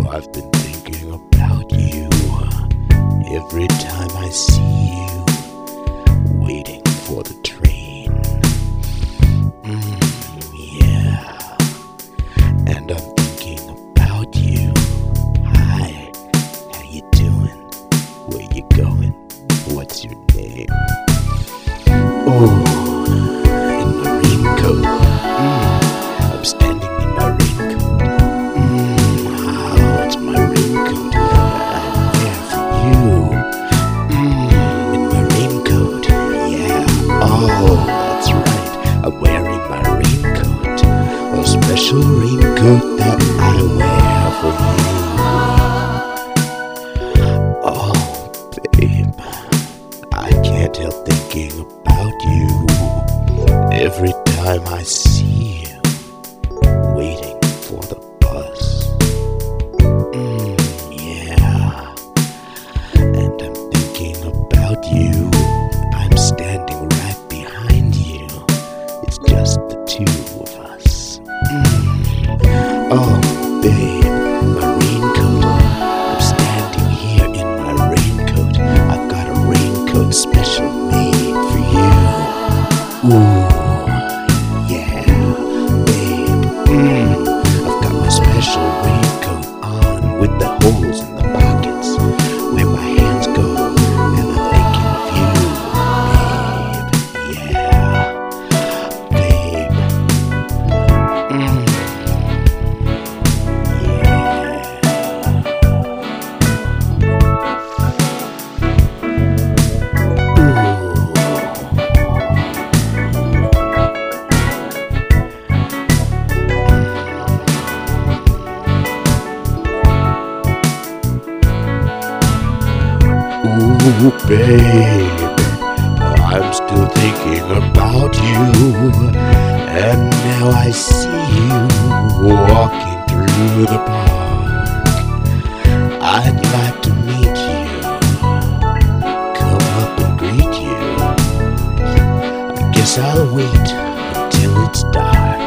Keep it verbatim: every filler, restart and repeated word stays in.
I've been thinking about you every time I see you, waiting for the train. Mm, yeah. And I'm thinking about you. Hi, how you doing? Where you going? What's your name? Oh, in my raincoat. Mm, I'm standing in my raincoat. Mm, how it's my raincoat that I wear for you. Mm, in my raincoat. Yeah. Oh, that's right. I'm wearing my raincoat. A special raincoat that I wear for you. Oh, babe. I can't help thinking about you every time I see you, waiting for the bus. Mm, yeah. And I'm thinking about you. I'm standing right behind you. It's just the two of us. Mm. Oh, babe, my raincoat. I'm standing here in my raincoat. I've got a raincoat special made for you. Ooh, yeah, babe. Mm. I've got my special raincoat on with the holes in the pockets where my hands go, and I'm thinking of you, babe. Yeah, babe. Mm. Ooh, babe, I'm still thinking about you, and now I see you walking through the park. I'd like to meet you, come up and greet you. I guess I'll wait until it's dark.